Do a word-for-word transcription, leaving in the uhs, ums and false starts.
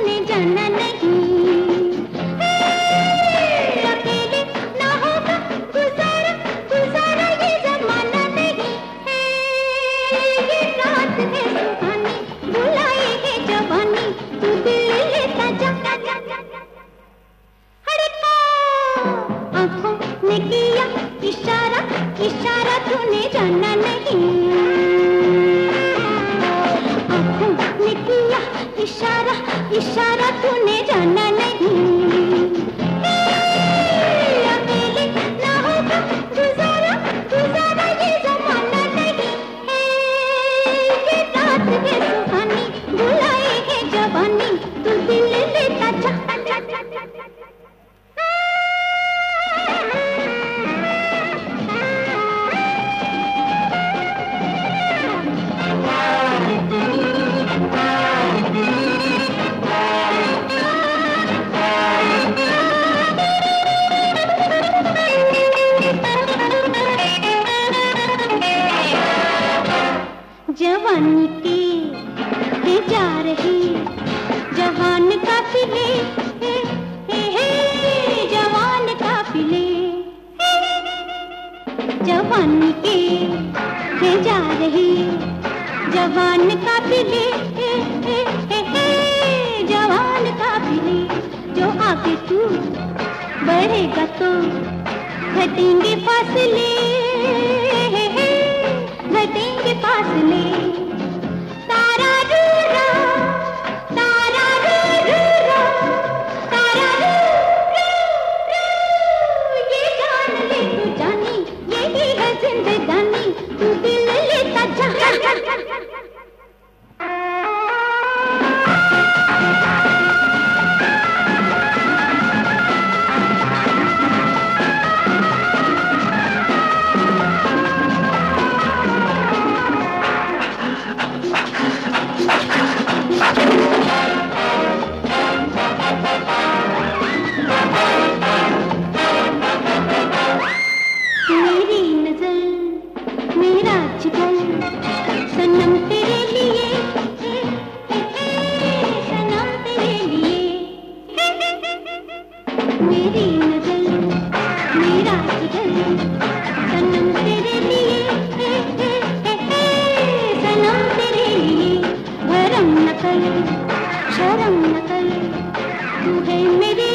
तूने जाना नहीं। अकेले ना होगा गुजारा, गुजारा ये जमाना नहीं है। ये रात है सुहानी, बुलाए है जवानी, तू दिल लेता जा। हड़का आँखों ने किया इशारा, इशारा तूने जाना नहीं। आँखों ने किया इशारा, इशारा तूने जाना नहीं। अकेले ना होगा गुजारा, गुजारा ये जमाना नहीं है। ये रात है सुहानी, बुलाए है जवानी, तू दिल लेता जा। जवानी के है जा रही जवान काफिले, हे हे हे जवान काफिले। जवानी के है जा रही जवान काफिले, हे हे हे हे जवान काफिले। जो आगे तू बढ़ेगा तो घटेंगे फासले, हे हे घटेंगे फासले। तारा रू रा, तारा रू रू रा, तारा रू रू रू। ये जान ले तू जानी, यही है जिंदगानी, तू दिल लेता जा। मेरी नजर मेरा जिगर सनम तेरे लिए, हे हे हे सनम तेरे लिए। मेरी नजर मेरा जिगर सनम तेरे लिए, हे हे हे हे सनम तेरे लिए। भरम न कर शर्म न कर, तू है मेरे